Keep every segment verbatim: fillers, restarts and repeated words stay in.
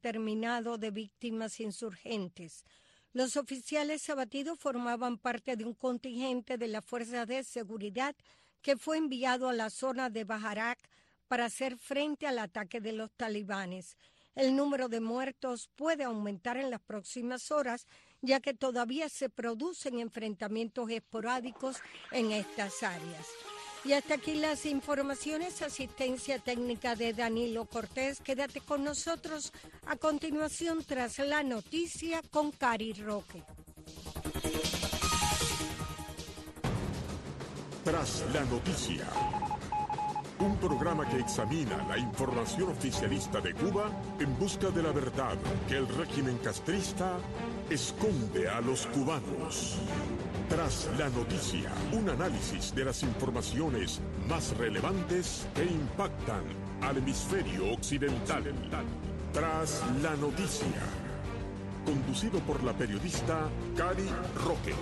determinado de víctimas insurgentes. Los oficiales abatidos formaban parte de un contingente de las fuerzas de seguridad que fue enviado a la zona de Bajarak para hacer frente al ataque de los talibanes. El número de muertos puede aumentar en las próximas horas, ya que todavía se producen enfrentamientos esporádicos en estas áreas. Y hasta aquí las informaciones, asistencia técnica de Danilo Cortés. Quédate con nosotros a continuación tras la noticia con Cari Roque. Tras la noticia, un programa que examina la información oficialista de Cuba en busca de la verdad que el régimen castrista esconde a los cubanos. Tras la noticia, un análisis de las informaciones más relevantes que impactan al hemisferio occidental. Tras la noticia, conducido por la periodista Cari Roque.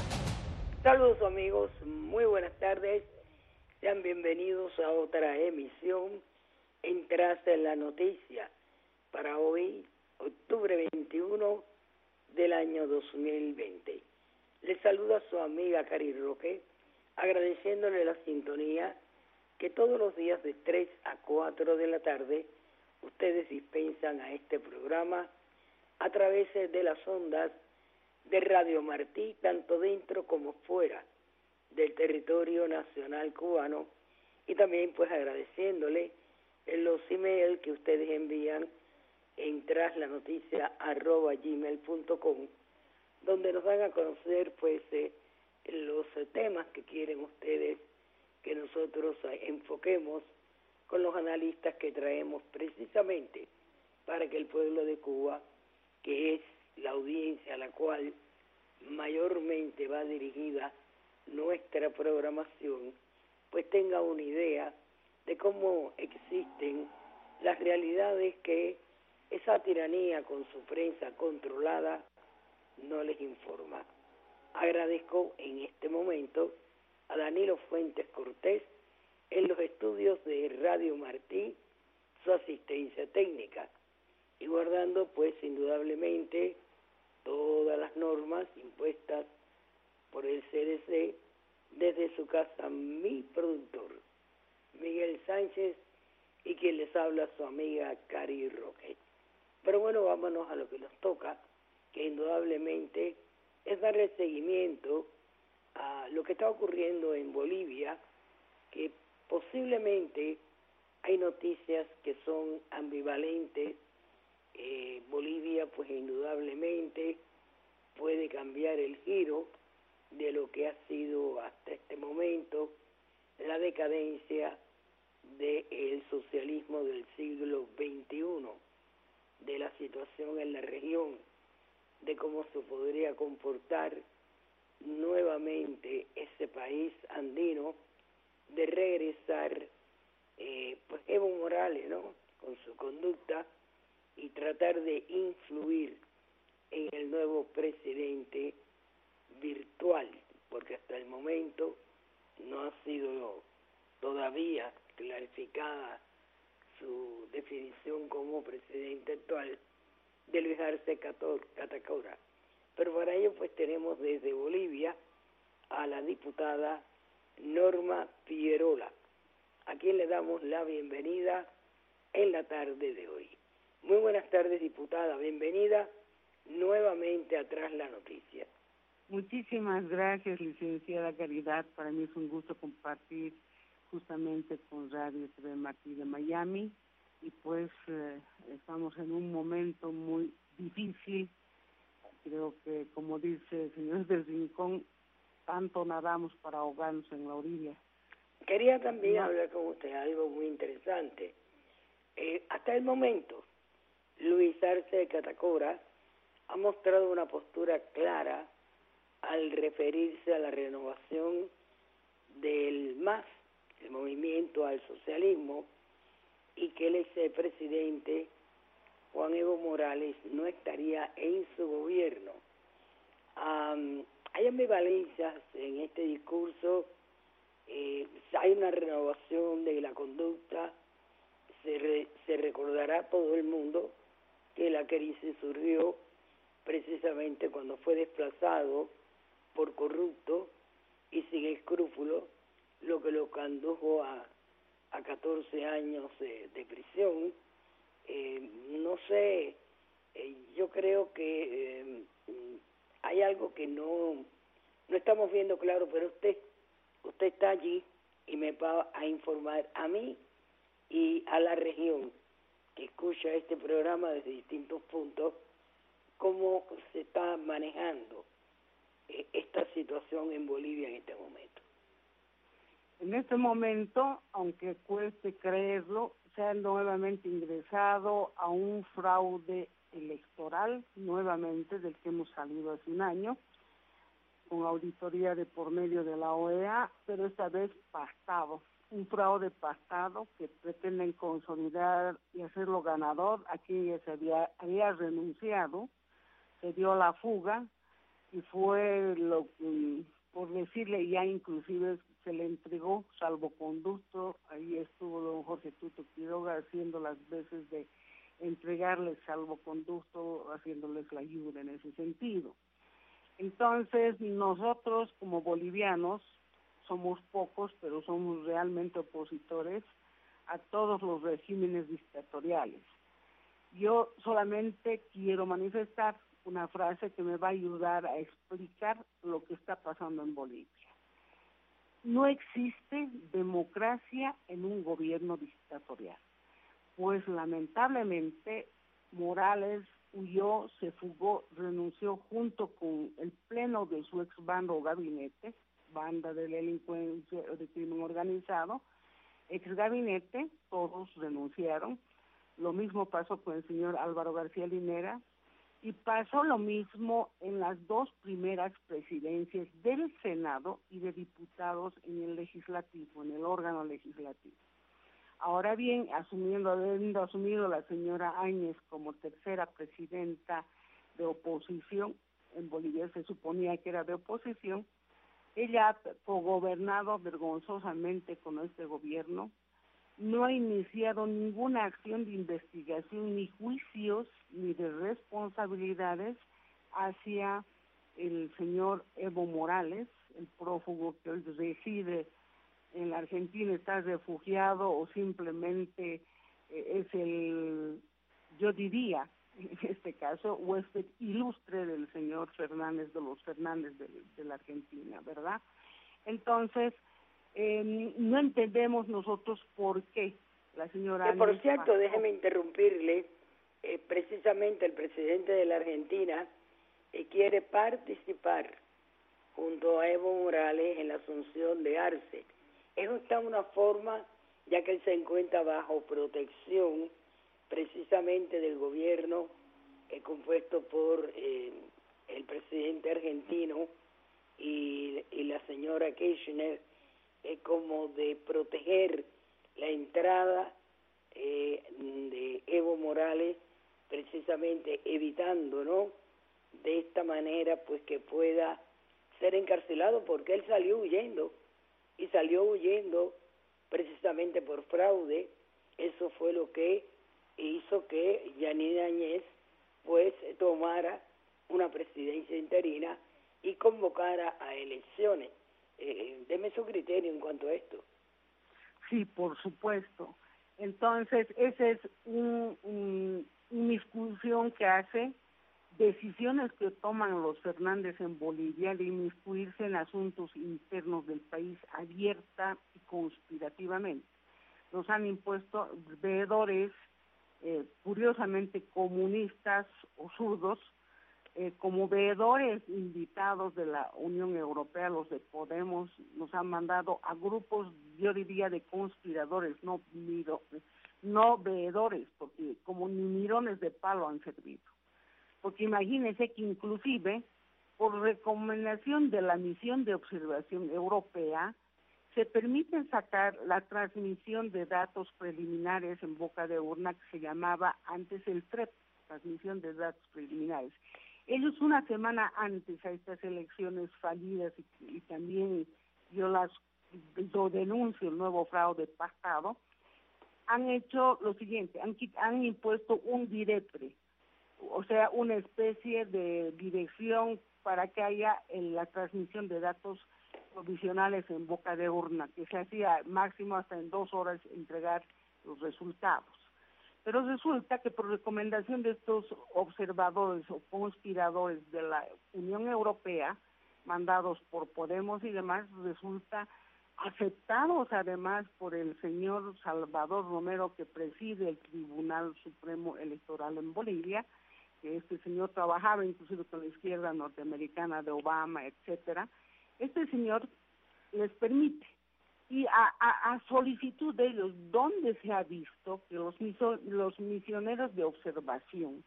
Saludos amigos, muy buenas tardes. Sean bienvenidos a otra emisión en Tras la Noticia para hoy, octubre veintiuno del año dos mil veinte. Les saluda su amiga Cari Roque, agradeciéndole la sintonía que todos los días de tres a cuatro de la tarde ustedes dispensan a este programa a través de las ondas de Radio Martí, tanto dentro como fuera del territorio nacional cubano, y también pues agradeciéndole en los emails que ustedes envían en traslanoticia arroba gmail punto com, donde nos dan a conocer pues eh, los eh, temas que quieren ustedes que nosotros eh, enfoquemos con los analistas que traemos precisamente para que el pueblo de Cuba, que es la audiencia a la cual mayormente va dirigida nuestra programación, pues tenga una idea de cómo existen las realidades que esa tiranía con su prensa controlada no les informa. Agradezco en este momento a Danilo Fuentes Cortés en los estudios de Radio Martí su asistencia técnica y guardando pues indudablemente todas las normas impuestas por el C D C desde su casa mi productor Miguel Sánchez y quien les habla su amiga Cari Roque. Pero bueno, vámonos a lo que nos toca, que indudablemente es darle seguimiento a lo que está ocurriendo en Bolivia, que posiblemente hay noticias que son ambivalentes. Eh, Bolivia pues indudablemente puede cambiar el giro de lo que ha sido hasta este momento la decadencia del socialismo del siglo veintiuno, de la situación en la región, de cómo se podría comportar nuevamente ese país andino, de regresar eh, pues Evo Morales, ¿no?, con su conducta y tratar de influir en el nuevo presidente virtual, porque hasta el momento no ha sido todavía clarificada su definición como presidente actual de Luis Arce Catacora. Pero para ello pues tenemos desde Bolivia a la diputada Norma Figueroa, a quien le damos la bienvenida en la tarde de hoy. Muy buenas tardes, diputada, bienvenida nuevamente a Tras la Noticia. Muchísimas gracias, licenciada Caridad. Para mí es un gusto compartir justamente con Radio T V Martí de Miami, y pues eh, estamos en un momento muy difícil. Creo que, como dice el señor del Rincón, tanto nadamos para ahogarnos en la orilla. Quería también no. hablar con usted algo muy interesante. Eh, hasta el momento, Luis Arce Catacora ha mostrado una postura clara al referirse a la renovación del M A S, el Movimiento al Socialismo, y que el expresidente Juan Evo Morales no estaría en su gobierno. Um, hay ambivalencias en este discurso, eh, hay una renovación de la conducta, se, re, se recordará a todo el mundo que la crisis surgió precisamente cuando fue desplazado por corrupto y sin escrúpulos, lo que lo condujo a, a catorce años de, de prisión. Eh, no sé, eh, yo creo que eh, hay algo que no, no estamos viendo claro, pero usted, usted está allí y me va a informar a mí y a la región que escucha este programa desde distintos puntos cómo se está manejando eh, esta situación en Bolivia en este momento. En este momento, aunque cueste creerlo, se ha nuevamente ingresado a un fraude electoral, nuevamente del que hemos salido hace un año, con auditoría de por medio de la O E A, pero esta vez pactado, un fraude pactado que pretenden consolidar y hacerlo ganador a quien ya se había, había renunciado, se dio la fuga y fue lo que, por decirle ya inclusive, se le entregó salvoconducto. Ahí estuvo don Jorge Tuto Quiroga haciendo las veces de entregarles salvoconducto, haciéndoles la ayuda en ese sentido. Entonces, nosotros como bolivianos somos pocos, pero somos realmente opositores a todos los regímenes dictatoriales. Yo solamente quiero manifestar una frase que me va a ayudar a explicar lo que está pasando en Bolivia. No existe democracia en un gobierno dictatorial, pues lamentablemente Morales huyó, se fugó, renunció junto con el pleno de su ex bando o gabinete, banda de delincuencia o de crimen organizado, ex gabinete, todos renunciaron. Lo mismo pasó con el señor Álvaro García Linera, y pasó lo mismo en las dos primeras presidencias del Senado y de diputados en el legislativo, en el órgano legislativo. Ahora bien, asumiendo, habiendo asumido la señora Áñez como tercera presidenta de oposición, en Bolivia se suponía que era de oposición, ella ha cogobernado vergonzosamente con este gobierno, no ha iniciado ninguna acción de investigación, ni juicios, ni de responsabilidades hacia el señor Evo Morales, el prófugo que hoy reside en la Argentina, está refugiado o simplemente eh, es el, yo diría, en este caso, huésped ilustre del señor Fernández, de los Fernández de, de la Argentina, ¿verdad? Entonces, Eh, no entendemos nosotros por qué la señora... Que por cierto, déjeme interrumpirle, eh, precisamente el presidente de la Argentina eh, quiere participar junto a Evo Morales en la asunción de Arce. Eso está una forma, ya que él se encuentra bajo protección precisamente del gobierno eh, compuesto por eh, el presidente argentino y, y la señora Kirchner, Eh, como de proteger la entrada eh, de Evo Morales, precisamente evitando, ¿no?, de esta manera pues que pueda ser encarcelado, porque él salió huyendo y salió huyendo precisamente por fraude. Eso fue lo que hizo que Yanine Áñez pues tomara una presidencia interina y convocara a elecciones. Eh, deme su criterio en cuanto a esto. Sí, por supuesto. Entonces, esa es un, un, una discusión que hace decisiones que toman los Fernández en Bolivia de inmiscuirse en asuntos internos del país abierta y conspirativamente. Nos han impuesto veedores, eh, curiosamente comunistas o zurdos, Eh, como veedores invitados de la Unión Europea, los de Podemos, nos han mandado a grupos, yo diría, de conspiradores, no, miro, no veedores, porque como ni mirones de palo han servido. Porque imagínense que inclusive, por recomendación de la misión de observación europea, se permite sacar la transmisión de datos preliminares en boca de urna, que se llamaba antes el T R E P, transmisión de datos preliminares. Ellos una semana antes a estas elecciones fallidas y, y también yo las lo denuncio, el nuevo fraude pactado, han hecho lo siguiente, han, han impuesto un DIREPRE, sea, una especie de dirección para que haya en la transmisión de datos provisionales en boca de urna, que se hacía máximo hasta en dos horas entregar los resultados. Pero resulta que por recomendación de estos observadores o conspiradores de la Unión Europea, mandados por Podemos y demás, resulta aceptados además por el señor Salvador Romero, que preside el Tribunal Supremo Electoral en Bolivia, que este señor trabajaba inclusive con la izquierda norteamericana de Obama, etcétera. Este señor les permite, y a, a, a solicitud de ellos, ¿dónde se ha visto que los, miso, los misioneros de observación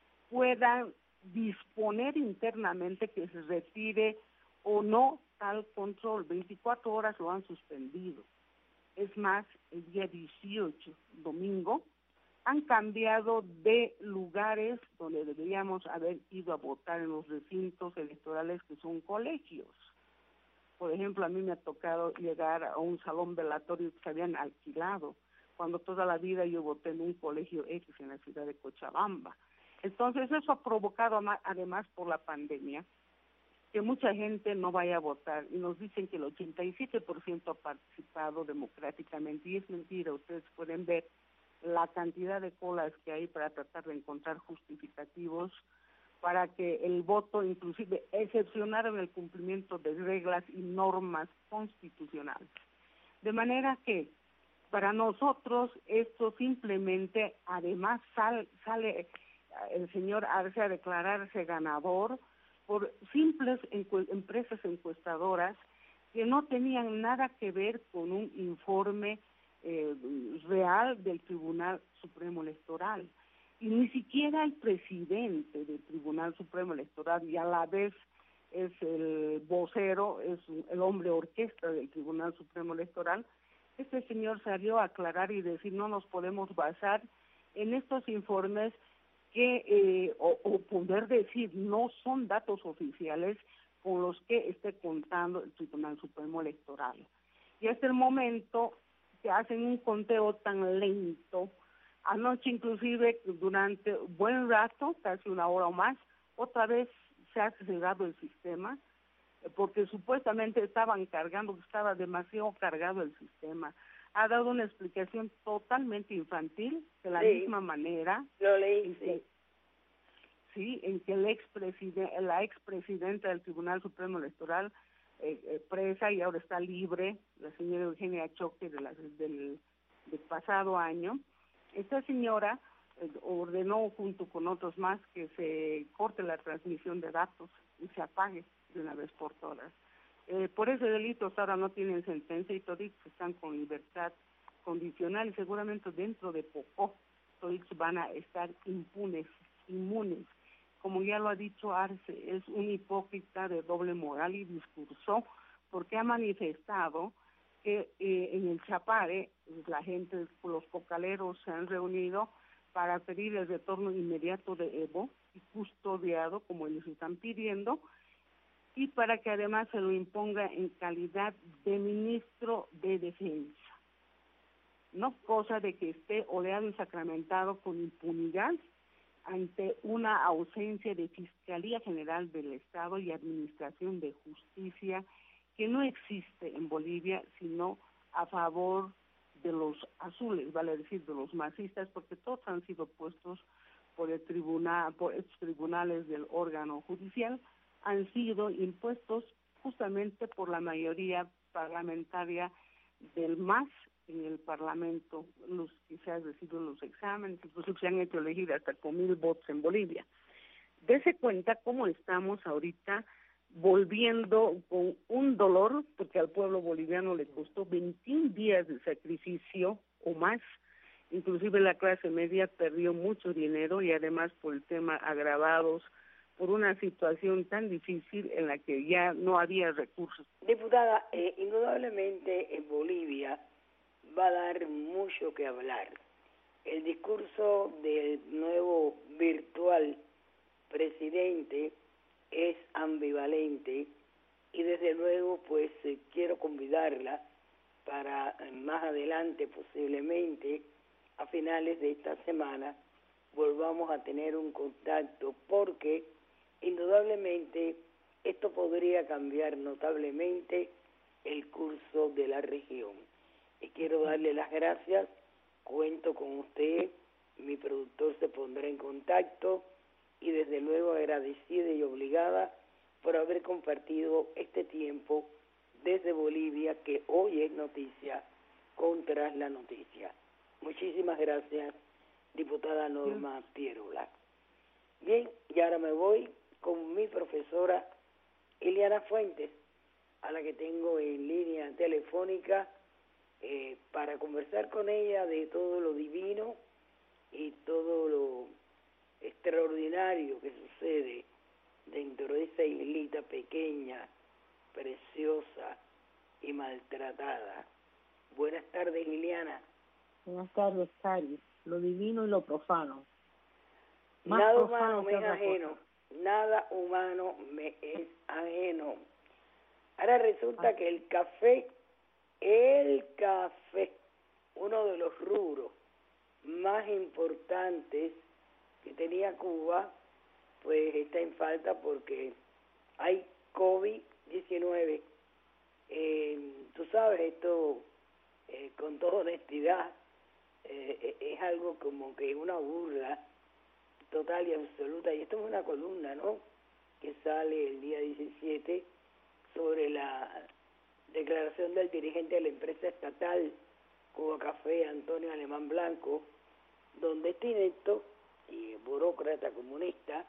puedan disponer internamente que se retire o no tal control? veinticuatro horas lo han suspendido. Es más, el día dieciocho, domingo, han cambiado de lugares donde deberíamos haber ido a votar en los recintos electorales, que son colegios. Por ejemplo, a mí me ha tocado llegar a un salón velatorio que se habían alquilado, cuando toda la vida yo voté en un colegio X en la ciudad de Cochabamba. Entonces, eso ha provocado, además por la pandemia, que mucha gente no vaya a votar, y nos dicen que el ochenta y siete por ciento ha participado democráticamente, y es mentira. Ustedes pueden ver la cantidad de colas que hay para tratar de encontrar justificativos para que el voto, inclusive, excepcionaron el cumplimiento de reglas y normas constitucionales. De manera que, para nosotros, esto simplemente, además, sal, sale el señor Arce a declararse ganador por simples encu empresas encuestadoras que no tenían nada que ver con un informe eh, real del Tribunal Supremo Electoral. Y ni siquiera el presidente del Tribunal Supremo Electoral, y a la vez es el vocero, es el hombre orquesta del Tribunal Supremo Electoral, este señor salió a aclarar y decir: no nos podemos basar en estos informes que, eh, o, o poder decir, no son datos oficiales con los que esté contando el Tribunal Supremo Electoral. Y hasta el momento se hacen un conteo tan lento. Anoche inclusive, durante buen rato, casi una hora o más, otra vez se ha cerrado el sistema, porque supuestamente estaban cargando, estaba demasiado cargado el sistema. Ha dado una explicación totalmente infantil, de la sí. misma manera. Lo leí, en sí. Que, sí, en que el expresidente, la expresidenta del Tribunal Supremo Electoral, eh, eh, presa y ahora está libre, la señora Eugenia Choque, de la, del, del pasado año. Esta señora eh, ordenó, junto con otros más, que se corte la transmisión de datos y se apague de una vez por todas. Eh, por ese delito hasta ahora no tienen sentencia y todos están con libertad condicional, y seguramente dentro de poco todos van a estar impunes, inmunes. Como ya lo ha dicho Arce, es un hipócrita de doble moral y discurso, porque ha manifestado que eh, en el Chapare la gente, los cocaleros se han reunido para pedir el retorno inmediato de Evo y custodiado, como ellos están pidiendo, y para que además se lo imponga en calidad de ministro de Defensa. No cosa de que esté oleado y sacramentado con impunidad ante una ausencia de Fiscalía General del Estado y Administración de Justicia que no existe en Bolivia, sino a favor de los azules, vale decir, de los masistas, porque todos han sido puestos por el tribunal, por estos tribunales del órgano judicial, han sido impuestos justamente por la mayoría parlamentaria del M A S en el Parlamento, los que se han recibido los exámenes, incluso se han hecho elegir hasta con mil votos en Bolivia. Dese cuenta cómo estamos ahorita volviendo con un dolor, porque al pueblo boliviano le costó veintiún días de sacrificio o más, inclusive la clase media perdió mucho dinero, y además por el tema agravados por una situación tan difícil en la que ya no había recursos. Diputada, eh, indudablemente en Bolivia va a dar mucho que hablar. El discurso del nuevo virtual presidente es ambivalente, y desde luego pues eh, quiero convidarla para eh, más adelante, posiblemente a finales de esta semana, volvamos a tener un contacto, porque indudablemente esto podría cambiar notablemente el curso de la región. Y quiero darle las gracias, cuento con usted, mi productor se pondrá en contacto y desde luego agradecida y obligada por haber compartido este tiempo desde Bolivia, que hoy es noticia contra la noticia. Muchísimas gracias, diputada Norma Pierola. Bien, y ahora me voy con mi profesora Eliana Fuentes, a la que tengo en línea telefónica eh, para conversar con ella de todo lo divino y todo lo extraordinario que sucede dentro de esa islita pequeña, preciosa y maltratada. Buenas tardes, Liliana. Buenas tardes, Cari. Lo divino y lo profano. Más Nada profano humano me es ajeno. Cosa. Nada humano me es ajeno. Ahora resulta ah. que el café, el café, uno de los rubros más importantes que tenía Cuba, pues está en falta porque hay COVID diecinueve. Eh, tú sabes, esto, eh, con toda honestidad, eh, es algo como que una burla total y absoluta. Y esto es una columna, ¿no?, que sale el día diecisiete sobre la declaración del dirigente de la empresa estatal Cuba Café, Antonio Alemán Blanco, donde este inepto y burócrata comunista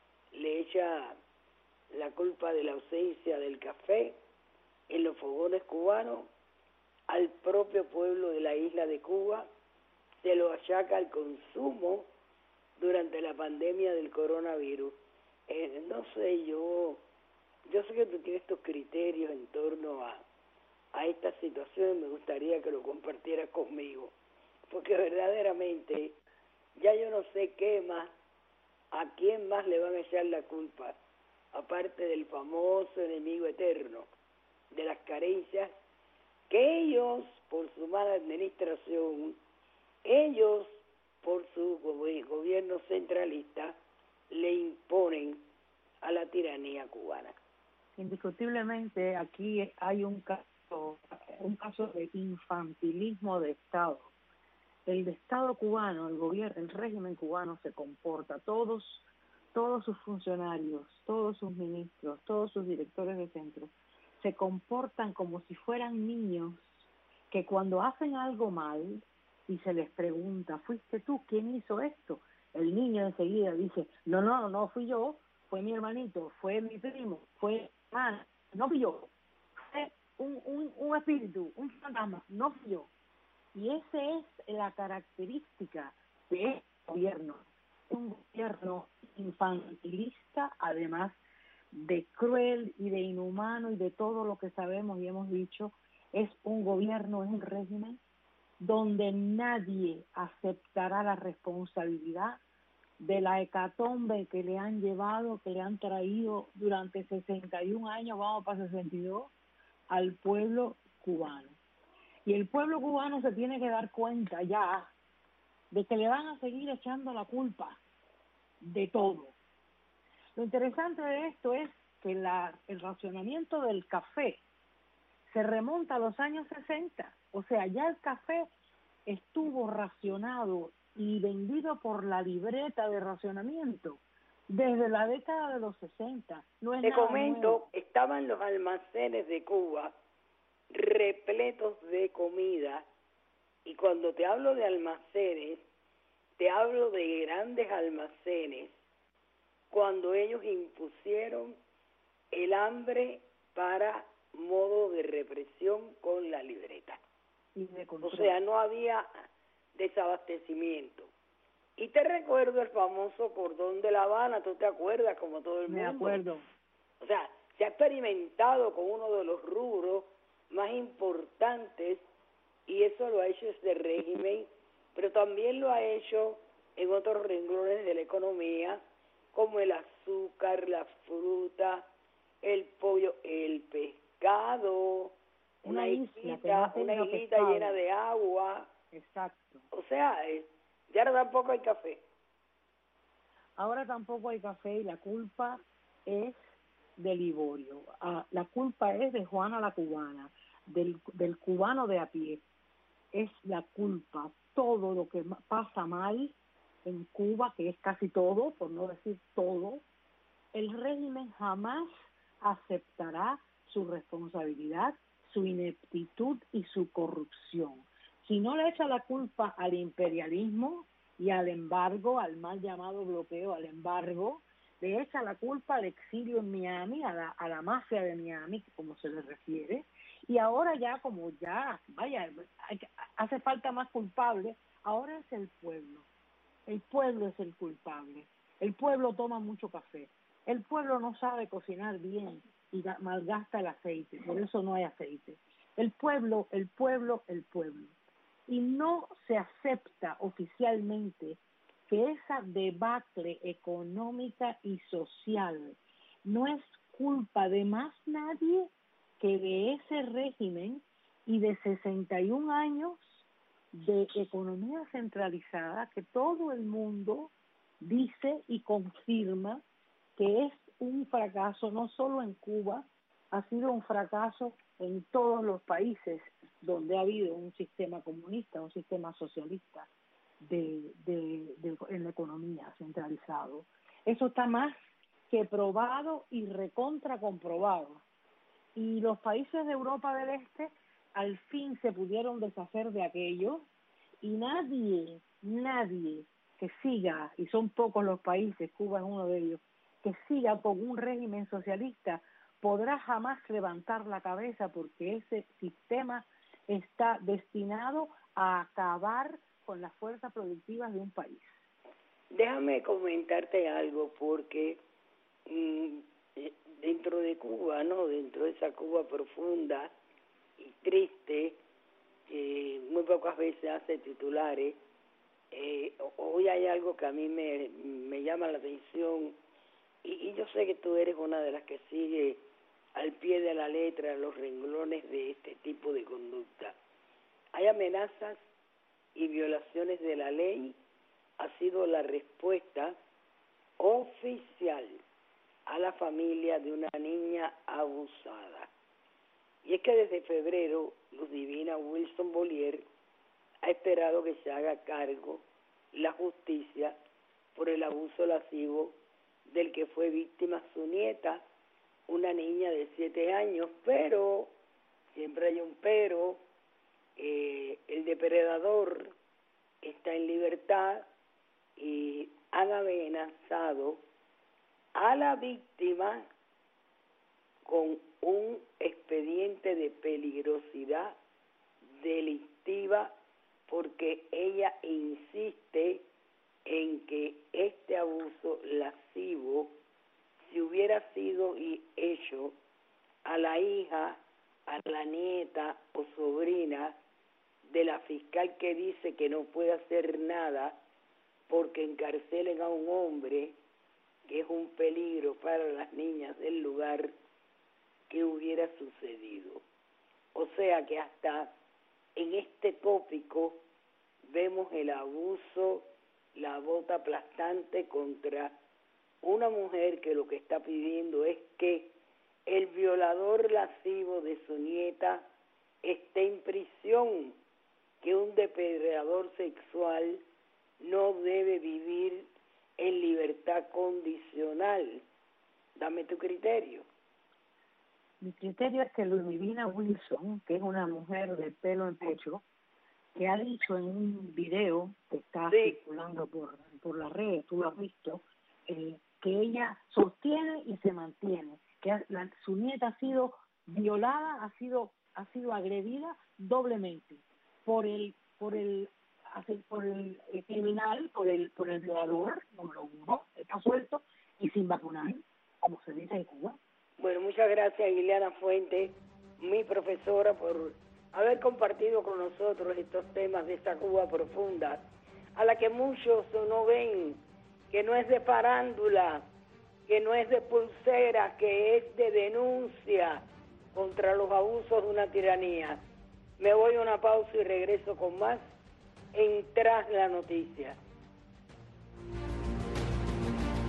le echa la culpa de la ausencia del café en los fogones cubanos al propio pueblo de la isla de Cuba, se lo achaca al consumo durante la pandemia del coronavirus. Eh, no sé, yo yo sé que tú tienes tus criterios en torno a, a esta situación y me gustaría que lo compartieras conmigo, porque verdaderamente ya yo no sé qué más, a quién más le van a echar la culpa, aparte del famoso enemigo eterno de las carencias, que ellos, por su mala administración, ellos, por su gobierno centralista, le imponen a la tiranía cubana. Indiscutiblemente aquí hay un caso, un caso de infantilismo de Estado. El Estado cubano, el gobierno, el régimen cubano se comporta, todos, todos sus funcionarios, todos sus ministros, todos sus directores de centro, se comportan como si fueran niños que cuando hacen algo mal y se les pregunta, ¿fuiste tú? ¿Quién hizo esto? El niño enseguida dice, no, no, no fui yo, fue mi hermanito, fue mi primo, fue ah, no fui yo, fue un, un, un espíritu, un fantasma, no fui yo. Y esa es la característica de este gobierno, un gobierno infantilista, además de cruel y de inhumano y de todo lo que sabemos y hemos dicho. Es un gobierno, es un régimen donde nadie aceptará la responsabilidad de la hecatombe que le han llevado, que le han traído durante sesenta y un años, vamos para sesenta y dos, al pueblo cubano. Y el pueblo cubano se tiene que dar cuenta ya de que le van a seguir echando la culpa de todo. Lo interesante de esto es que la, el racionamiento del café se remonta a los años sesenta. O sea, ya el café estuvo racionado y vendido por la libreta de racionamiento desde la década de los sesenta. No es Te nada comento, nuevo. Estaban los almacenes de Cuba repletos de comida, y cuando te hablo de almacenes, te hablo de grandes almacenes, cuando ellos impusieron el hambre para modo de represión con la libreta. Y de o sea, no había desabastecimiento. Y te recuerdo el famoso cordón de La Habana, ¿tú te acuerdas? Como todo el Me mundo. Me acuerdo. O sea, se ha experimentado con uno de los rubros más importantes, y eso lo ha hecho este régimen, pero también lo ha hecho en otros renglones de la economía, como el azúcar, la fruta, el pollo, el pescado, una, una islita, no una islita pescado. llena de agua. Exacto. O sea, eh, ya ahora tampoco hay café. ahora tampoco hay café y la culpa es de Liborio, ah, la culpa es de Juana la cubana, del, del cubano de a pie, es la culpa, todo lo que pasa mal en Cuba, que es casi todo, por no decir todo, el régimen jamás aceptará su responsabilidad, su ineptitud y su corrupción. Si no le echa la culpa al imperialismo y al embargo, al mal llamado bloqueo, al embargo, le echa la culpa al exilio en Miami, a la, a la mafia de Miami, como se le refiere, y ahora ya como ya, vaya, hay, hace falta más culpable, ahora es el pueblo. El pueblo es el culpable. El pueblo toma mucho café. El pueblo no sabe cocinar bien y malgasta el aceite, por eso no hay aceite. El pueblo, el pueblo, el pueblo. Y no se acepta oficialmente que esa debacle económica y social no es culpa de más nadie que de ese régimen y de sesenta y un años de economía centralizada que todo el mundo dice y confirma que es un fracaso, no solo en Cuba, ha sido un fracaso en todos los países donde ha habido un sistema comunista, un sistema socialista de, de, de, en la economía centralizado. Eso está más que probado y recontra comprobado. Y los países de Europa del Este al fin se pudieron deshacer de aquello y nadie, nadie que siga, y son pocos los países, Cuba es uno de ellos, que siga con un régimen socialista podrá jamás levantar la cabeza porque ese sistema está destinado a acabar con las fuerzas productivas de un país. Déjame comentarte algo porque mmm, dentro de Cuba, ¿no? Dentro de esa Cuba profunda y triste, que muy pocas veces hace titulares, eh, hoy hay algo que a mí me, me llama la atención y, y yo sé que tú eres una de las que sigue al pie de la letra los renglones de este tipo de conducta. Hay amenazas y violaciones de la ley, ha sido la respuesta oficial a la familia de una niña abusada. Y es que desde febrero, Luz Divina Wilson Bollier ha esperado que se haga cargo la justicia por el abuso lascivo del que fue víctima su nieta, una niña de siete años, pero, siempre hay un pero, eh, el depredador está en libertad y han amenazado a la víctima con un expediente de peligrosidad delictiva porque ella insiste en que este abuso lascivo, si hubiera sido hecho a la hija, a la nieta o sobrina de la fiscal que dice que no puede hacer nada porque encarcelen a un hombre que es un peligro para las niñas del lugar, que hubiera sucedido. O sea que hasta en este tópico vemos el abuso, la bota aplastante contra una mujer que lo que está pidiendo es que el violador lascivo de su nieta esté en prisión, que un depredador sexual no debe vivir en libertad condicional. Dame tu criterio. Mi criterio es que Luz Divina Wilson, que es una mujer de pelo en pecho, que ha dicho en un video que está sí. circulando por, por las redes, tú lo has visto, eh, que ella sostiene y se mantiene, que la, su nieta ha sido violada, ha sido ha sido agredida doblemente por el por el por el, el criminal, por el por el violador, número uno, está suelto y sin vacunar, como se dice en Cuba. Bueno, muchas gracias, Ileana Fuentes, mi profesora, por haber compartido con nosotros estos temas de esta Cuba profunda, a la que muchos no ven, que no es de farándula, que no es de pulsera, que es de denuncia contra los abusos de una tiranía. Me voy a una pausa y regreso con más en Tras la Noticia.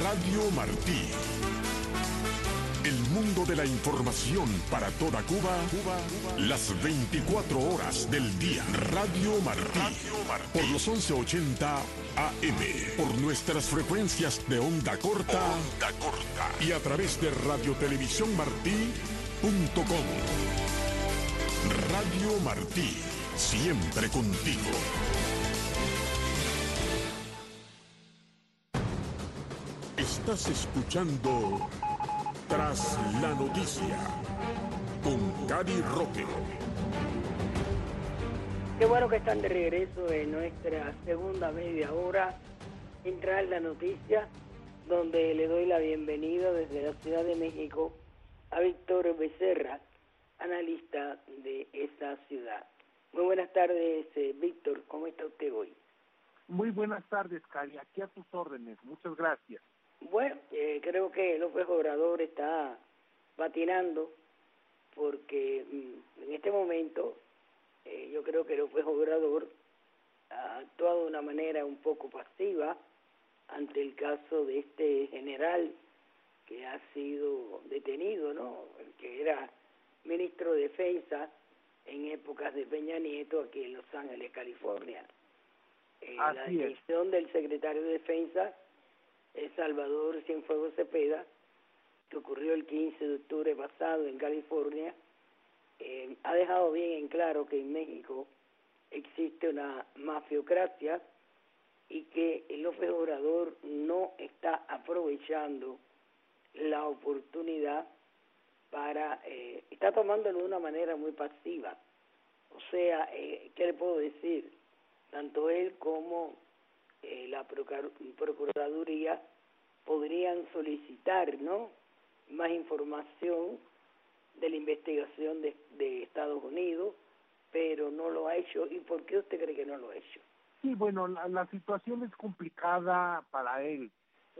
Radio Martí. El mundo de la información para toda Cuba, Cuba, Cuba, las veinticuatro horas del día. Radio Martí, Radio Martí. Por los once ochenta A M, por nuestras frecuencias de onda corta, onda corta y a través de radiotelevisión martí punto com. Radio Martí, siempre contigo. Estás escuchando Tras la Noticia con Cari Roque. Qué bueno que están de regreso en nuestra segunda media hora en Tras la Noticia, donde le doy la bienvenida desde la Ciudad de México a Víctor Becerra, analista de esa ciudad. Muy buenas tardes, eh, Víctor, ¿cómo está usted hoy? Muy buenas tardes, Cari, aquí a tus órdenes, muchas gracias. Bueno, eh, creo que López Obrador está patinando porque mm, en este momento eh, yo creo que López Obrador ha actuado de una manera un poco pasiva ante el caso de este general que ha sido detenido, ¿no? El que era ministro de Defensa en épocas de Peña Nieto aquí en Los Ángeles, California. Eh, la decisión del secretario de Defensa, eh, Salvador Cienfuegos Cepeda, que ocurrió el quince de octubre pasado en California, eh, ha dejado bien en claro que en México existe una mafiocracia y que el López Obrador no está aprovechando la oportunidad para, eh, está tomándolo de una manera muy pasiva. O sea, eh, ¿qué le puedo decir? Tanto él como eh, la Procuraduría podrían solicitar, ¿no?, más información de la investigación de, de Estados Unidos, pero no lo ha hecho. ¿Y por qué usted cree que no lo ha hecho? Sí, bueno, la, la situación es complicada para él.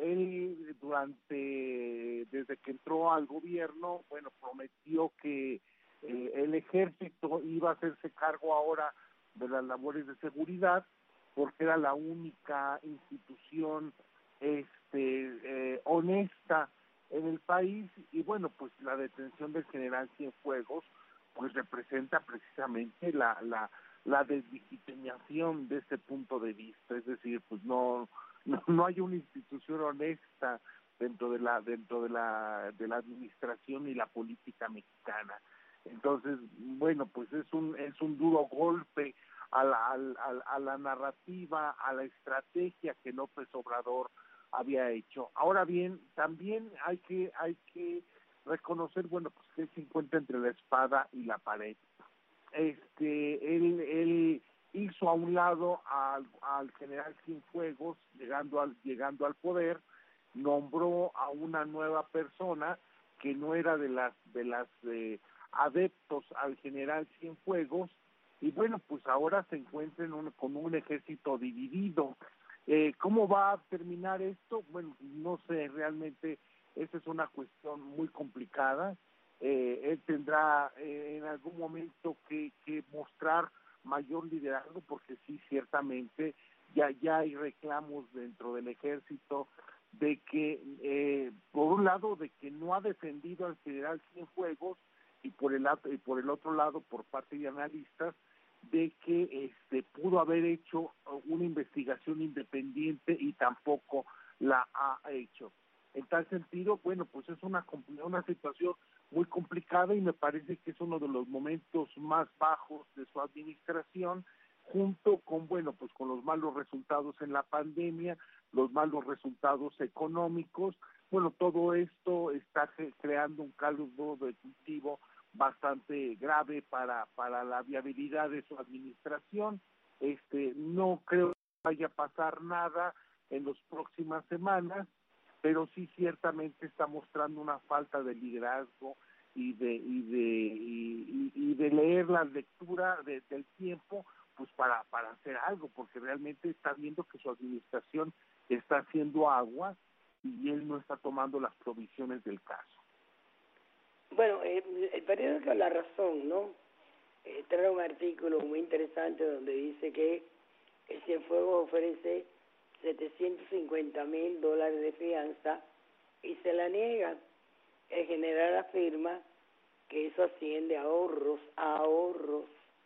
Él durante, desde que entró al gobierno, bueno, prometió que eh, el ejército iba a hacerse cargo ahora de las labores de seguridad, porque era la única institución este eh, honesta en el país, y bueno, pues la detención del general Cienfuegos pues representa precisamente la la la deslegitimación de este punto de vista, es decir, pues no no, no hay una institución honesta dentro de la dentro de la de la administración y la política mexicana. Entonces, bueno, pues es un es un duro golpe a la a, a, a la narrativa, a la estrategia que López Obrador había hecho. Ahora bien, también hay que hay que reconocer, bueno, pues que él se encuentra entre la espada y la pared. Este, él, él hizo a un lado al, al general Cienfuegos, llegando al llegando al poder, nombró a una nueva persona que no era de las de las eh, adeptos al general Cienfuegos, y bueno, pues ahora se encuentra en un, con un ejército dividido. Eh, ¿Cómo va a terminar esto? Bueno, no sé, realmente esa es una cuestión muy complicada. Eh, él tendrá eh, en algún momento que, que mostrar mayor liderazgo, porque sí, ciertamente ya ya hay reclamos dentro del ejército de que, eh, por un lado, de que no ha defendido al general Cienfuegos, y por el y por el otro lado, por parte de analistas, de que este pudo haber hecho una investigación independiente y tampoco la ha hecho. En tal sentido, bueno, pues es una una situación muy complicada, y me parece que es uno de los momentos más bajos de su administración, junto con, bueno, pues con los malos resultados en la pandemia, los malos resultados económicos. Bueno, todo esto está creando un caldo de cultivo bastante grave para para la viabilidad de su administración. Este, no creo que vaya a pasar nada en las próximas semanas, pero sí ciertamente está mostrando una falta de liderazgo y de y de y, y de leer la lectura de, del tiempo, pues para para hacer algo, porque realmente está viendo que su administración está haciendo agua y él no está tomando las provisiones del caso. Bueno, eh, el periódico La Razón, ¿no?, eh, trae un artículo muy interesante donde dice que el Cienfuegos ofrece setecientos cincuenta mil dólares de fianza y se la niegan. El general afirma que eso asciende a ahorros, a ahorros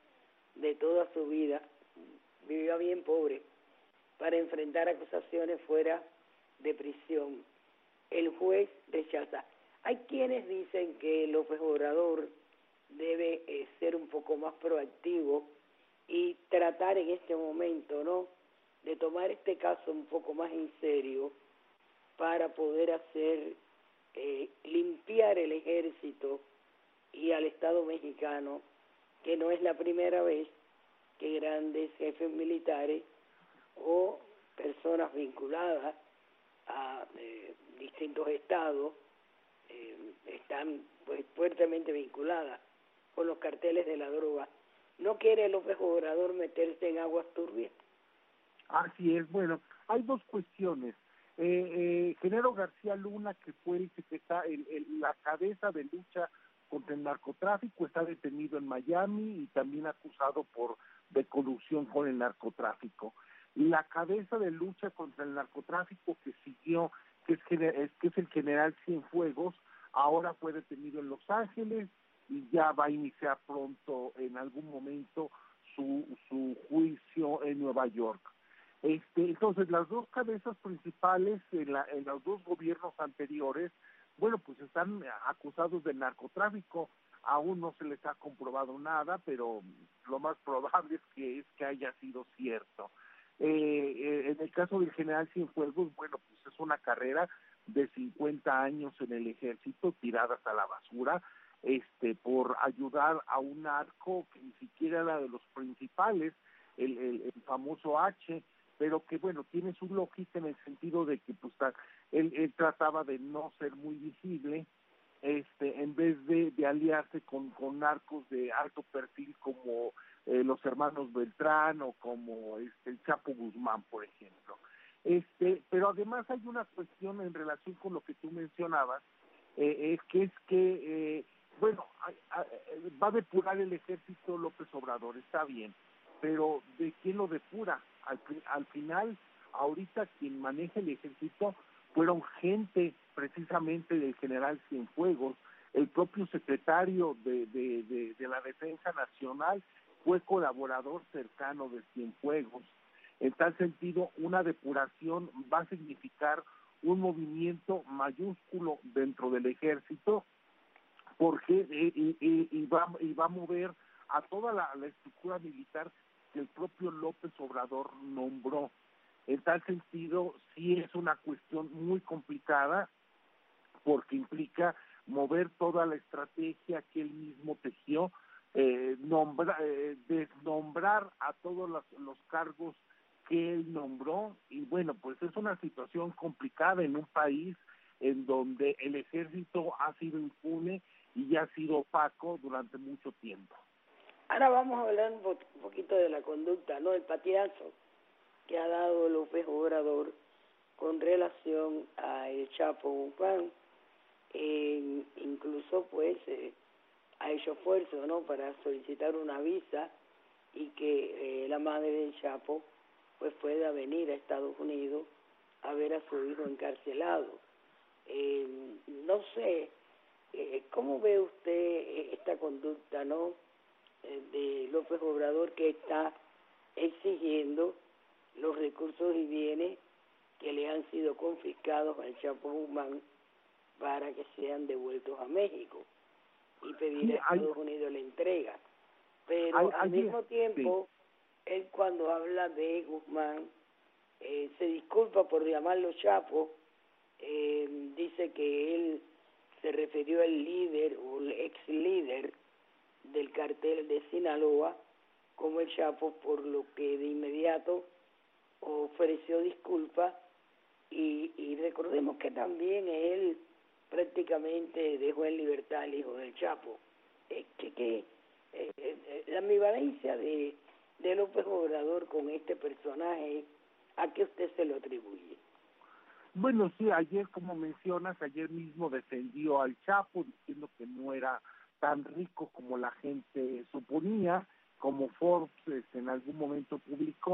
de toda su vida. Vivió bien pobre para enfrentar acusaciones fuera de prisión. El juez rechaza. Hay quienes dicen que López Obrador debe eh, ser un poco más proactivo y tratar en este momento, ¿no?, de tomar este caso un poco más en serio para poder hacer eh, limpiar el ejército y al Estado mexicano, que no es la primera vez que grandes jefes militares o personas vinculadas a eh, distintos estados eh, están pues fuertemente vinculadas con los carteles de la droga. ¿No quiere López Obrador meterse en aguas turbias? Así es. Bueno, hay dos cuestiones. Eh, eh, Genaro García Luna, que fue el que está el, el, la cabeza de lucha contra el narcotráfico, está detenido en Miami y también acusado por de corrupción con el narcotráfico. La cabeza de lucha contra el narcotráfico que siguió, que es, es, que es el general Cienfuegos, ahora fue detenido en Los Ángeles y ya va a iniciar pronto, en algún momento, su, su juicio en Nueva York. Este, entonces, las dos cabezas principales en, la, en los dos gobiernos anteriores, bueno, pues están acusados de narcotráfico. Aún no se les ha comprobado nada, pero lo más probable es que es que haya sido cierto. Eh, eh, en el caso del general Cienfuegos, bueno, pues es una carrera de cincuenta años en el ejército, tiradas a la basura, este, por ayudar a un narco que ni siquiera era de los principales, el, el, el famoso H, pero que, bueno, tiene su lógica en el sentido de que pues él, él trataba de no ser muy visible, este, en vez de, de aliarse con, con narcos de alto perfil como eh, los hermanos Beltrán o como este, el Chapo Guzmán, por ejemplo. Este, pero además hay una cuestión en relación con lo que tú mencionabas, eh, es que es que, eh, bueno, hay, hay, va a depurar el ejército López Obrador, está bien, pero ¿de quién lo depura? Al, al final, ahorita quien maneja el ejército fueron gente precisamente del general Cienfuegos, el propio secretario de, de, de, de la Defensa Nacional fue colaborador cercano de Cienfuegos. En tal sentido, una depuración va a significar un movimiento mayúsculo dentro del ejército, porque y, y, y, va, y va a mover a toda la, la estructura militar que el propio López Obrador nombró. En tal sentido, sí es una cuestión muy complicada, porque implica mover toda la estrategia que él mismo tejió, eh, nombra, eh, desnombrar a todos los, los cargos que él nombró, y bueno, pues es una situación complicada en un país en donde el ejército ha sido impune y ha sido opaco durante mucho tiempo. Ahora vamos a hablar un, po- un poquito de la conducta, ¿no? El patiazo que ha dado López Obrador con relación a el Chapo Guzmán. Eh, incluso, pues, eh, ha hecho esfuerzo, ¿no?, para solicitar una visa y que eh, la madre del Chapo, pues, pueda venir a Estados Unidos a ver a su hijo encarcelado. Eh, no sé, eh, ¿cómo ve usted esta conducta, ¿no?, de López Obrador, que está exigiendo los recursos y bienes que le han sido confiscados al Chapo Guzmán para que sean devueltos a México y pedir sí, a Estados hay, Unidos la entrega? Pero hay, al hay, mismo tiempo, sí. él cuando habla de Guzmán, eh, se disculpa por llamarlo Chapo, eh, dice que él se refirió al líder o el ex líder del cartel de Sinaloa como el Chapo, por lo que de inmediato ofreció disculpas y, y recordemos que también él prácticamente dejó en libertad al hijo del Chapo. Eh, que, que eh, eh, la ambivalencia de, de López Obrador con este personaje, ¿a qué usted se lo atribuye? Bueno, sí, ayer, como mencionas, ayer mismo defendió al Chapo diciendo que no era tan rico como la gente suponía, como Forbes en algún momento publicó,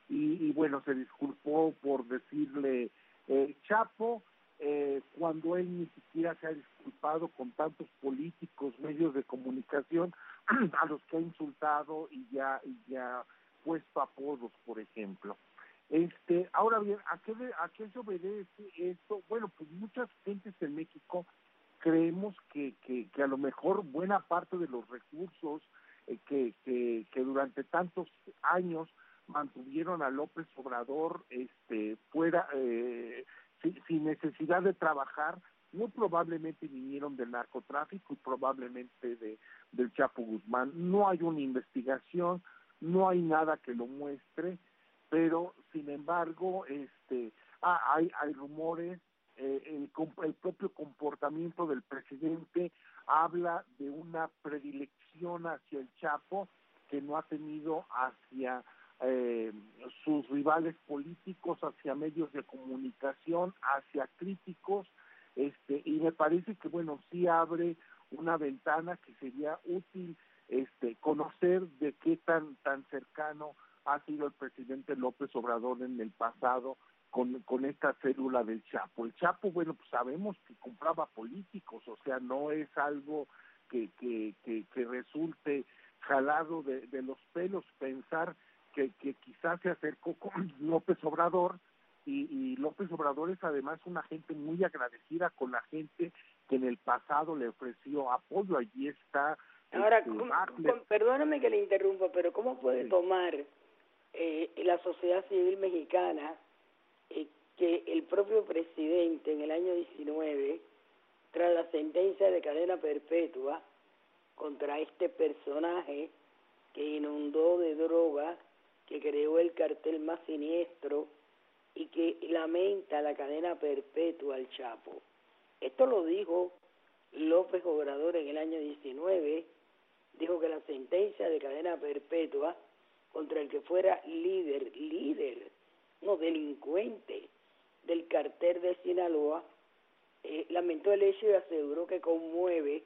y, y bueno, se disculpó por decirle eh, Chapo, eh, cuando él ni siquiera se ha disculpado con tantos políticos, medios de comunicación a los que ha insultado y ya, y ya puesto apodos, por ejemplo. Este, ahora bien, ¿a qué, ¿a qué se obedece esto? Bueno, pues muchas gentes en México creemos que, que, que a lo mejor buena parte de los recursos eh, que, que, que durante tantos años mantuvieron a López Obrador este, fuera, eh, sin, sin necesidad de trabajar, muy probablemente vinieron del narcotráfico y probablemente de, del Chapo Guzmán. No hay una investigación, no hay nada que lo muestre, pero sin embargo este ah, hay hay rumores, eh, el, el propio comportamiento del presidente habla de una predilección hacia el Chapo que no ha tenido hacia eh, sus rivales políticos, hacia medios de comunicación, hacia críticos, este y me parece que bueno sí abre una ventana que sería útil este conocer de qué tan tan cercano ha sido el presidente López Obrador en el pasado con, con esta célula del Chapo. El Chapo, bueno, pues sabemos que compraba políticos, o sea, no es algo que, que, que, que resulte jalado de, de los pelos pensar que, que quizás se acercó con López Obrador y, y López Obrador es además una gente muy agradecida con la gente que en el pasado le ofreció apoyo. Allí está... Ahora, este, ¿cómo, cómo, perdóname que le interrumpa, pero ¿cómo puede sí. tomar... Eh, la sociedad civil mexicana eh, que el propio presidente en el año diecinueve, tras la sentencia de cadena perpetua contra este personaje que inundó de droga, que creó el cartel más siniestro y que lamenta la cadena perpetua al Chapo? Esto lo dijo López Obrador en el año diecinueve, dijo que la sentencia de cadena perpetua contra el que fuera líder, líder, no delincuente del cartel de Sinaloa, eh, lamentó el hecho y aseguró que conmueve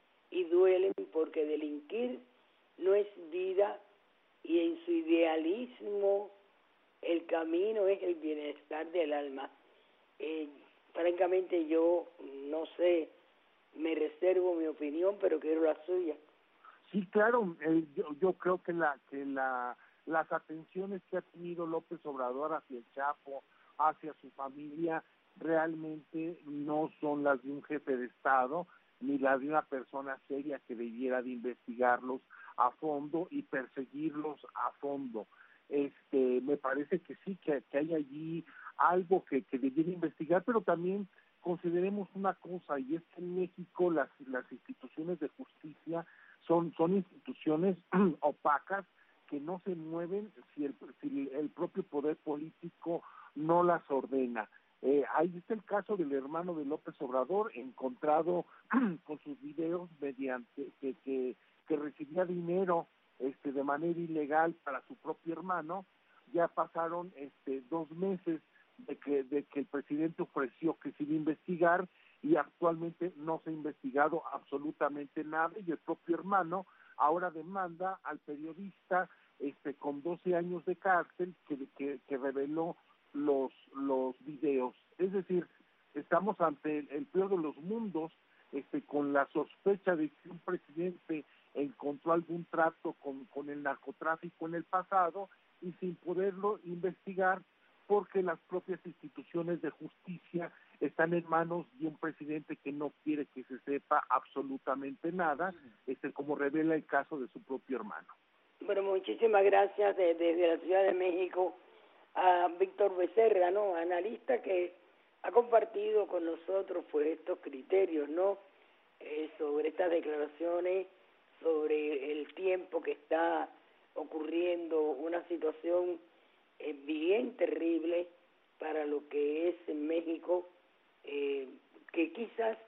y duele porque delinquir no es vida y en su idealismo el camino es el bienestar del alma. Eh, francamente yo no sé, me reservo mi opinión, pero quiero la suya. Sí, claro, eh, yo, yo creo que la que la las atenciones que ha tenido López Obrador hacia el Chapo, hacia su familia, realmente no son las de un jefe de Estado, ni las de una persona seria que debiera de investigarlos a fondo y perseguirlos a fondo. Este, me parece que sí, que, que hay allí algo que, que debiera investigar, pero también consideremos una cosa, y es que en México las, las instituciones de justicia son, son instituciones opacas que no se mueven si el, si el propio poder político no las ordena. Eh, ahí está el caso del hermano de López Obrador, encontrado con sus videos mediante que, que, que recibía dinero este, de manera ilegal para su propio hermano. Ya pasaron este, dos meses de que, de que el presidente ofreció que se iba a investigar y actualmente no se ha investigado absolutamente nada, y el propio hermano ahora demanda al periodista este con doce años de cárcel que, que, que reveló los los videos. Es decir, estamos ante el, el peor de los mundos, este con la sospecha de que un presidente encontró algún trato con, con el narcotráfico en el pasado y sin poderlo investigar porque las propias instituciones de justicia están en manos de un presidente que no quiere que se sepa absolutamente nada, este como revela el caso de su propio hermano. Bueno, muchísimas gracias desde de, de la Ciudad de México a Víctor Becerra, ¿no? Analista que ha compartido con nosotros pues estos criterios, ¿no? Eh, sobre estas declaraciones, sobre el tiempo que está ocurriendo una situación eh, bien terrible para lo que es en México, eh, que quizás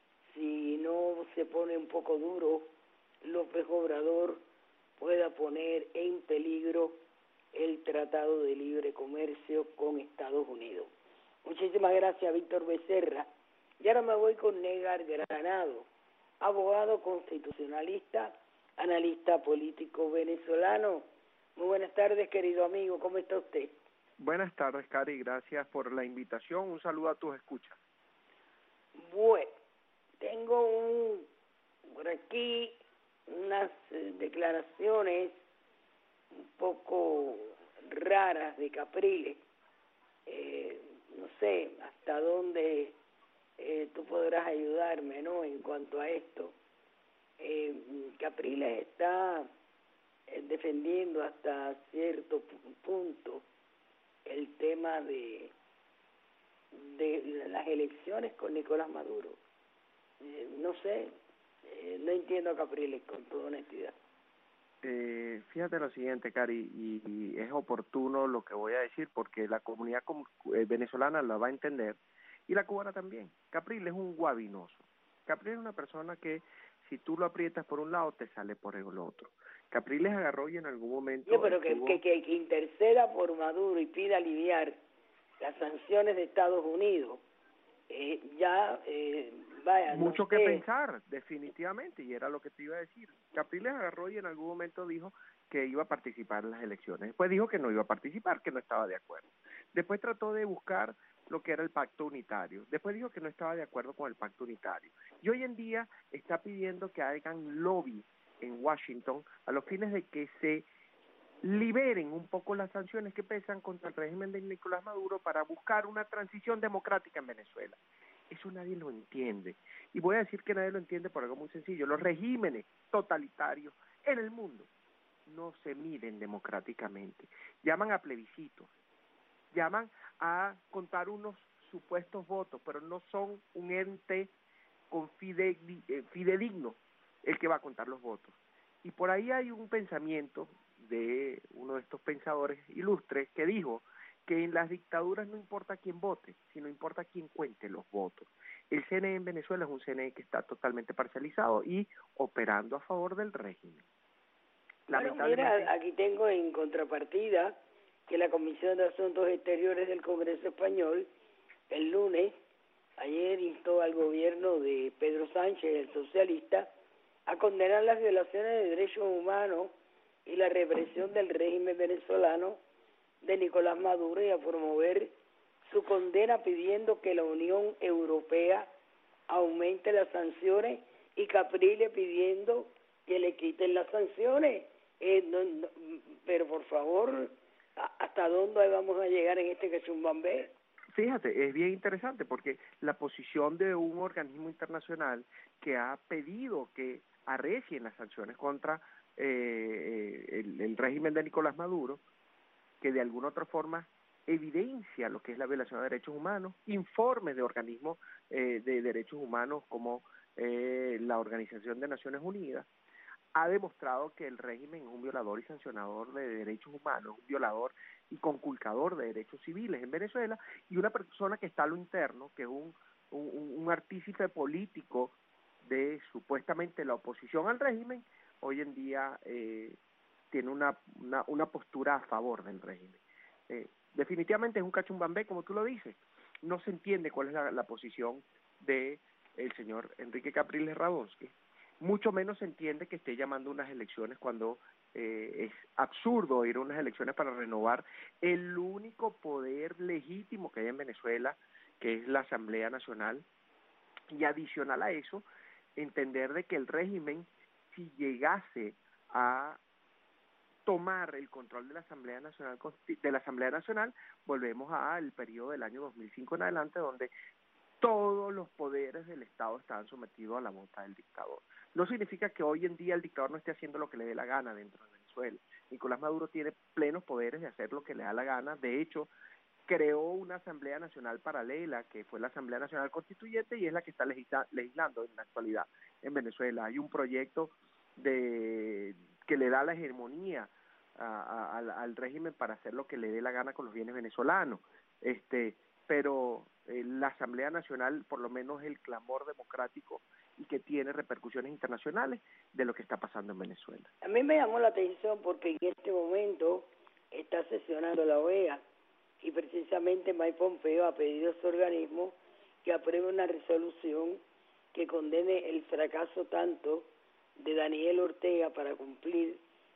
si no se pone un poco duro, López Obrador pueda poner en peligro el Tratado de Libre Comercio con Estados Unidos. Muchísimas gracias, Víctor Becerra. Y ahora me voy con Negar Granado, abogado constitucionalista, analista político venezolano. Muy buenas tardes, querido amigo. ¿Cómo está usted? Buenas tardes, Cari. Gracias por la invitación. Un saludo a tus escuchas. Bueno, tengo un, por aquí unas eh, declaraciones un poco raras de Capriles. Eh, no sé hasta dónde eh, tú podrás ayudarme, ¿no? En cuanto a esto. Eh, Capriles está eh, defendiendo hasta cierto punto el tema de de las elecciones con Nicolás Maduro. Eh, no sé, eh, no entiendo a Capriles con toda honestidad. Eh, fíjate lo siguiente, Cari, y, y es oportuno lo que voy a decir porque la comunidad eh, venezolana la va a entender y la cubana también. Capriles es un guabinoso. Capriles es una persona que si tú lo aprietas por un lado te sale por el otro. Capriles agarró y en algún momento... Yo, pero estuvo... que, que, que interceda por Maduro y pida aliviar las sanciones de Estados Unidos, eh, ya, eh, vaya, mucho no que sé. pensar, definitivamente, y era lo que te iba a decir. Capriles agarró y en algún momento dijo que iba a participar en las elecciones. Después dijo que no iba a participar, que no estaba de acuerdo. Después trató de buscar lo que era el pacto unitario. Después dijo que no estaba de acuerdo con el pacto unitario. Y hoy en día está pidiendo que hagan lobby en Washington a los fines de que se liberen un poco las sanciones que pesan contra el régimen de Nicolás Maduro para buscar una transición democrática en Venezuela. Eso nadie lo entiende. Y voy a decir que nadie lo entiende por algo muy sencillo. Los regímenes totalitarios en el mundo no se miden democráticamente. Llaman a plebiscitos, llaman a contar unos supuestos votos, pero no son un ente con fide, eh, fidedigno el que va a contar los votos. Y por ahí hay un pensamiento de uno de estos pensadores ilustres que dijo que en las dictaduras no importa quién vote, sino importa quién cuente los votos. El C N E en Venezuela es un C N E que está totalmente parcializado y operando a favor del régimen. Bueno, mira, aquí tengo en contrapartida que la Comisión de Asuntos Exteriores del Congreso Español el lunes, ayer, instó al gobierno de Pedro Sánchez, el socialista, a condenar las violaciones de derechos humanos y la represión del régimen venezolano de Nicolás Maduro y a promover su condena pidiendo que la Unión Europea aumente las sanciones y Capriles pidiendo que le quiten las sanciones. Eh, no, no, pero por favor, ¿hasta dónde vamos a llegar en este cachumbambé? Fíjate, es bien interesante porque la posición de un organismo internacional que ha pedido que arrecien las sanciones contra eh, el, el régimen de Nicolás Maduro, que de alguna otra forma evidencia lo que es la violación de derechos humanos, informes de organismos eh, de derechos humanos como eh, la Organización de Naciones Unidas, ha demostrado que el régimen es un violador y sancionador de derechos humanos, un violador y conculcador de derechos civiles en Venezuela, y una persona que está a lo interno, que es un, un, un artífice político de supuestamente la oposición al régimen, hoy en día eh, tiene una, una, una postura a favor del régimen. Eh, definitivamente es un cachumbambé, como tú lo dices. No se entiende cuál es la, la posición de el señor Enrique Capriles Radonsky. Mucho menos se entiende que esté llamando unas elecciones cuando eh, es absurdo ir a unas elecciones para renovar el único poder legítimo que hay en Venezuela, que es la Asamblea Nacional, y adicional a eso, entender de que el régimen, si llegase a tomar el control de la Asamblea Nacional, de la Asamblea Nacional, volvemos al periodo del año dos mil cinco en adelante, donde todos los poderes del Estado estaban sometidos a la voluntad del dictador. No significa que hoy en día el dictador no esté haciendo lo que le dé la gana dentro de Venezuela. Nicolás Maduro tiene plenos poderes de hacer lo que le da la gana. De hecho, creó una Asamblea Nacional paralela, que fue la Asamblea Nacional Constituyente, y es la que está legisla, legislando en la actualidad en Venezuela. Hay un proyecto de que le da la hegemonía a, a, al, al régimen para hacer lo que le dé la gana con los bienes venezolanos. Este, pero eh, la Asamblea Nacional por lo menos es el clamor democrático y que tiene repercusiones internacionales de lo que está pasando en Venezuela. A mí me llamó la atención porque en este momento está sesionando la O E A y precisamente Mike Pompeo ha pedido a su organismo que apruebe una resolución que condene el fracaso tanto de Daniel Ortega para cumplir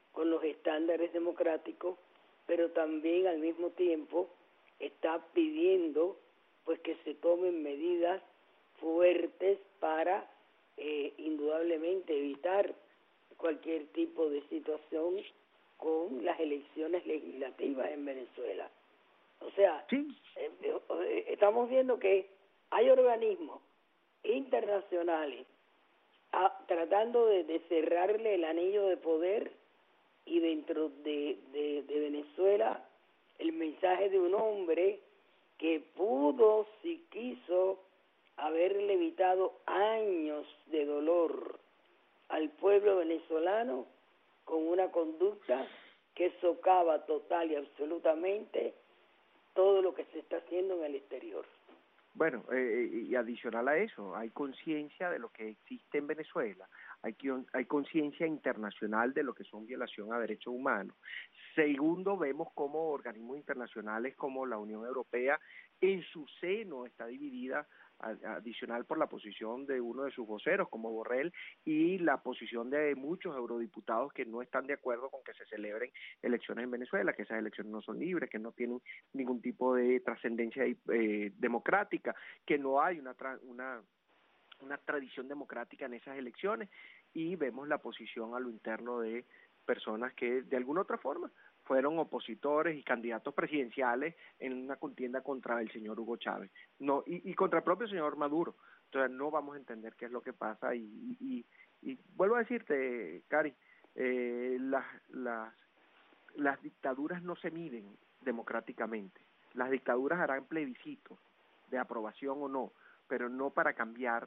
con los estándares democráticos, pero también al mismo tiempo está pidiendo pues que se tomen medidas fuertes para eh, indudablemente evitar cualquier tipo de situación con las elecciones legislativas en Venezuela. O sea, sí. eh, eh, estamos viendo que hay organismos internacionales a, tratando de, de cerrarle el anillo de poder, y dentro de, de, de Venezuela el mensaje de un hombre que pudo, si quiso, haberle evitado años de dolor al pueblo venezolano con una conducta que socava total y absolutamente todo lo que se está haciendo en el exterior. Bueno, eh, y adicional a eso, hay conciencia de lo que existe en Venezuela, hay, hay conciencia internacional de lo que son violación a derechos humanos. Segundo, vemos cómo organismos internacionales como la Unión Europea en su seno está dividida, adicional por la posición de uno de sus voceros como Borrell y la posición de muchos eurodiputados que no están de acuerdo con que se celebren elecciones en Venezuela, que esas elecciones no son libres, que no tienen ningún tipo de trascendencia eh, democrática, que no hay una, tra una una tradición democrática en esas elecciones, y vemos la posición a lo interno de personas que de alguna otra forma fueron opositores y candidatos presidenciales en una contienda contra el señor Hugo Chávez, no y, y contra el propio señor Maduro. Entonces no vamos a entender qué es lo que pasa, y, y, y, y vuelvo a decirte, Cari, eh, las, las, las dictaduras no se miden democráticamente. Las dictaduras harán plebiscitos de aprobación o no, pero no para cambiar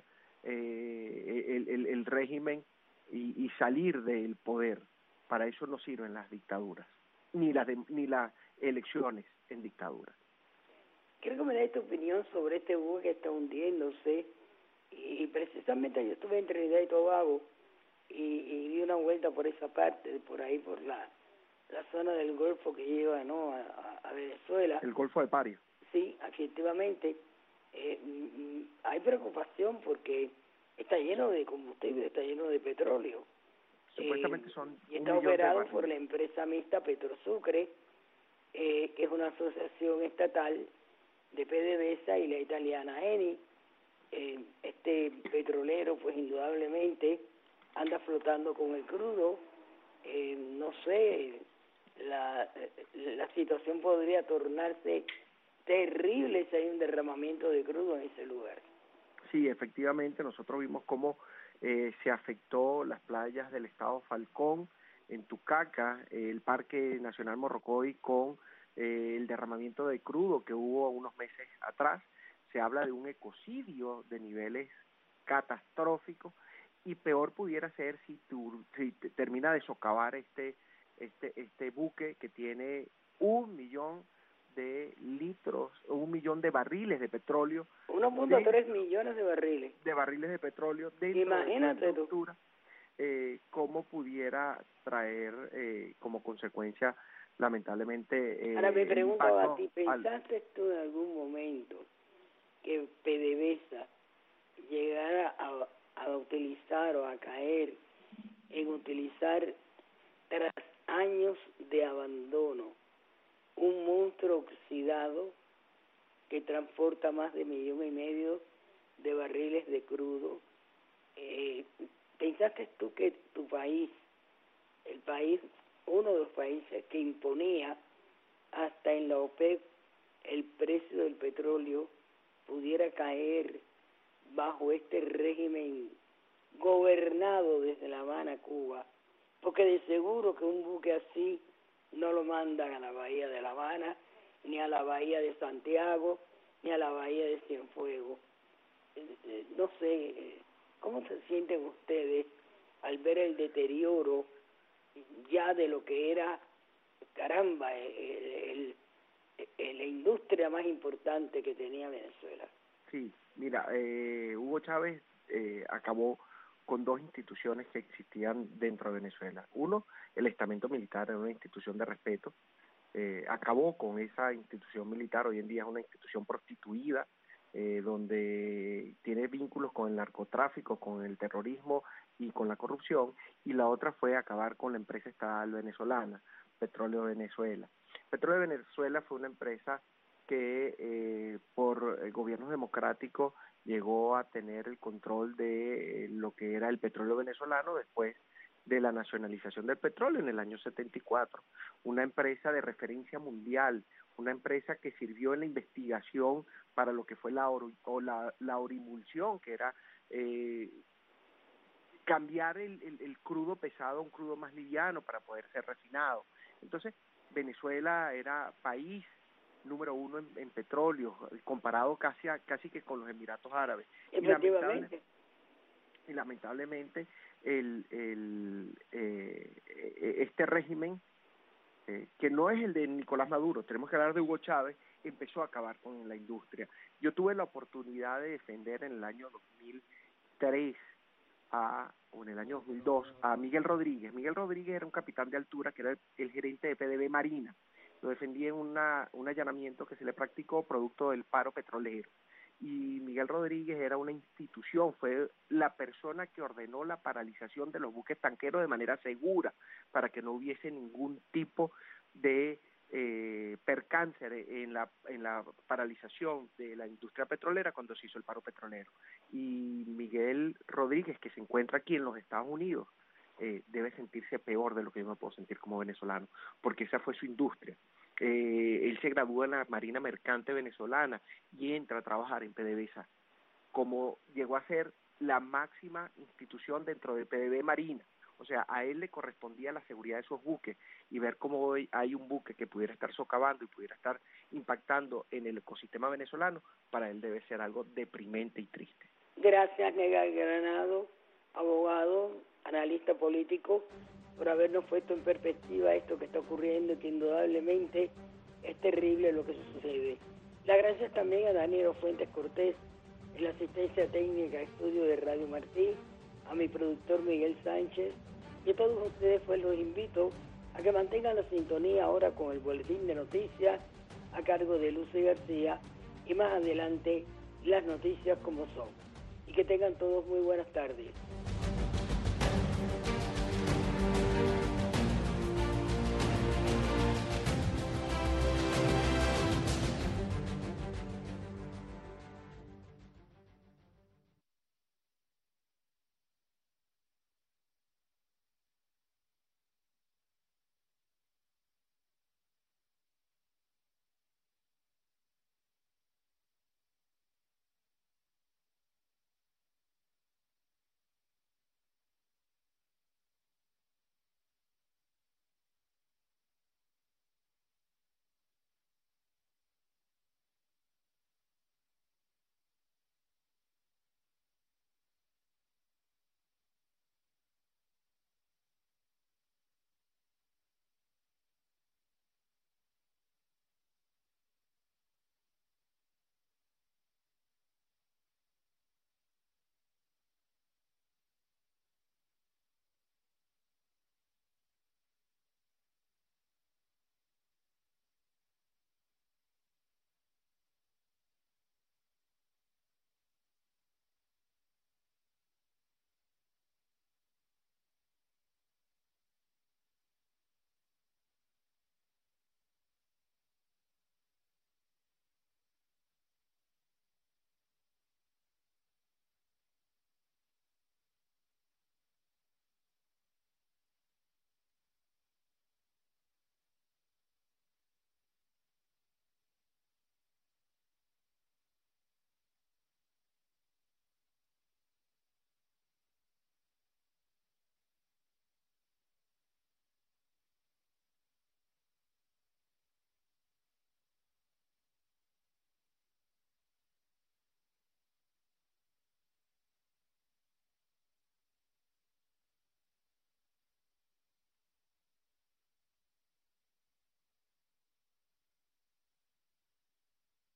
eh, el, el, el régimen y, y salir del poder. Para eso no sirven las dictaduras, ni las de, ni las elecciones en dictaduras. Quiero que me des tu opinión sobre este buque que está hundiéndose, y precisamente yo estuve en Trinidad y Tobago y, y di una vuelta por esa parte, por ahí por la, la zona del Golfo que lleva, ¿no?, a, a Venezuela. El Golfo de Paria. Sí, efectivamente. Eh, hay preocupación porque está lleno de combustible, está lleno de petróleo. Supuestamente eh, son y está operado por la empresa mixta Petrosucre, eh, que es una asociación estatal de PDVSA y la italiana Eni. Eh, este petrolero pues indudablemente anda flotando con el crudo. Eh, no sé, la, la situación podría tornarse terrible si hay un derramamiento de crudo en ese lugar. Sí, efectivamente, nosotros vimos cómo eh, se afectó las playas del estado Falcón, en Tucaca, eh, el Parque Nacional Morrocoy, con eh, el derramamiento de crudo que hubo unos meses atrás. Se habla de un ecocidio de niveles catastróficos, y peor pudiera ser si, tu, si termina de socavar este, este, este buque que tiene un millón de litros, un millón de barriles de petróleo. uno punto tres millones de barriles. De barriles de petróleo dentro Imagínate de la estructura, eh, cómo pudiera traer eh, como consecuencia, lamentablemente, eh, Ahora me pregunto a ti, ¿pensaste al... tú en algún momento que PDVSA llegara a, a utilizar o a caer en utilizar, tras años de abandono, un monstruo oxidado que transporta más de millón y medio de barriles de crudo? Eh, ¿Pensaste tú que tu país, el país, uno de los países que imponía hasta en la OPEP el precio del petróleo, pudiera caer bajo este régimen gobernado desde La Habana, Cuba? Porque de seguro que un buque así no lo mandan a la bahía de La Habana, ni a la bahía de Santiago, ni a la bahía de Cienfuegos. Eh, eh, no sé, eh, ¿cómo se sienten ustedes al ver el deterioro ya de lo que era, caramba, el, el, el, la industria más importante que tenía Venezuela? Sí, mira, eh, Hugo Chávez eh, acabó con dos instituciones que existían dentro de Venezuela. Uno, el estamento militar, era una institución de respeto. Eh, acabó con esa institución militar, hoy en día es una institución prostituida, eh, donde tiene vínculos con el narcotráfico, con el terrorismo y con la corrupción, y la otra fue acabar con la empresa estatal venezolana, Petróleo Venezuela. Petróleo Venezuela fue una empresa que eh, por eh, gobiernos democráticos llegó a tener el control de eh, lo que era el petróleo venezolano después de la nacionalización del petróleo en el año setenta y cuatro. Una empresa de referencia mundial, una empresa que sirvió en la investigación para lo que fue la, oro, o la, la orimulsión, que era eh, cambiar el, el, el crudo pesado a un crudo más liviano para poder ser refinado. Entonces, Venezuela era país número uno en, en petróleo, comparado casi a, casi que con los Emiratos Árabes. Efectivamente. Y, lamentable, y lamentablemente el, el eh, este régimen, eh, que no es el de Nicolás Maduro, tenemos que hablar de Hugo Chávez, empezó a acabar con la industria. Yo tuve la oportunidad de defender en el año dos mil tres a, o en el año dos mil dos a Miguel Rodríguez. Miguel Rodríguez era un capitán de altura que era el, el gerente de P D V Marina. Lo defendí en una, un allanamiento que se le practicó producto del paro petrolero. Y Miguel Rodríguez era una institución, fue la persona que ordenó la paralización de los buques tanqueros de manera segura, para que no hubiese ningún tipo de eh, percance en la, en la paralización de la industria petrolera cuando se hizo el paro petrolero. Y Miguel Rodríguez, que se encuentra aquí en los Estados Unidos, eh, debe sentirse peor de lo que yo me puedo sentir como venezolano, porque esa fue su industria. Eh, él se gradúa en la Marina Mercante Venezolana y entra a trabajar en PDVSA, como llegó a ser la máxima institución dentro de P D V Marina. O sea, a él le correspondía la seguridad de esos buques, y ver cómo hoy hay un buque que pudiera estar socavando y pudiera estar impactando en el ecosistema venezolano, para él debe ser algo deprimente y triste. Gracias, Negal Granado, abogado, analista político, por habernos puesto en perspectiva esto que está ocurriendo, que indudablemente es terrible lo que sucede. Las gracias también a Daniel Fuentes Cortés, en la asistencia técnica de estudio de Radio Martí, a mi productor Miguel Sánchez, y a todos ustedes pues los invito a que mantengan la sintonía ahora con el boletín de noticias a cargo de Lucy García, y más adelante las noticias como son. Y que tengan todos muy buenas tardes.